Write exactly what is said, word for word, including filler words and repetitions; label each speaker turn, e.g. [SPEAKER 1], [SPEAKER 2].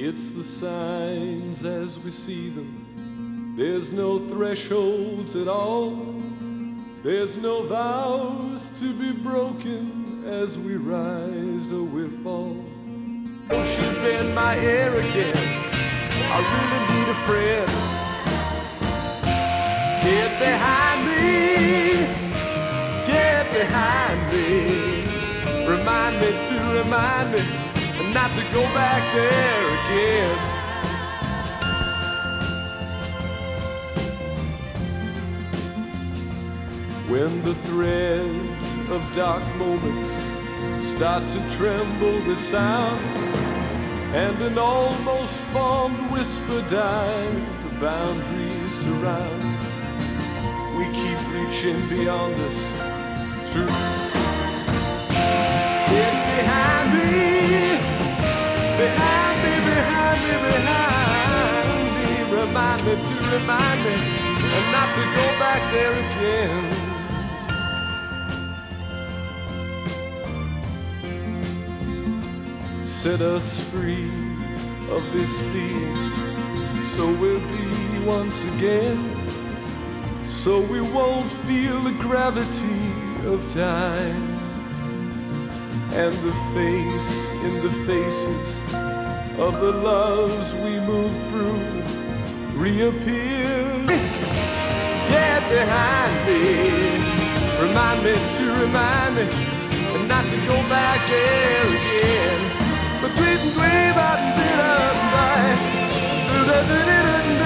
[SPEAKER 1] It's the signs as we see them. There's no thresholds at all. There's no vows to be broken as we rise or we fall. Oh, she's been my ear again. I really need a friend. Get behind me, get behind me. Remind me to remind me not to go back there again. When the threads of dark moments start to tremble with sound, and an almost formed whisper dies, the boundaries surround. We keep reaching beyond us through. Get behind me, behind me, behind me, behind me. Remind me to remind me, and not to go back there again. Set us free of this being, so we'll be once again, so we won't feel the gravity of time, and the face in the faces of the loves we move through reappear. Get behind me, remind me to remind me, and not to go back there again. But tweet and wave out and did I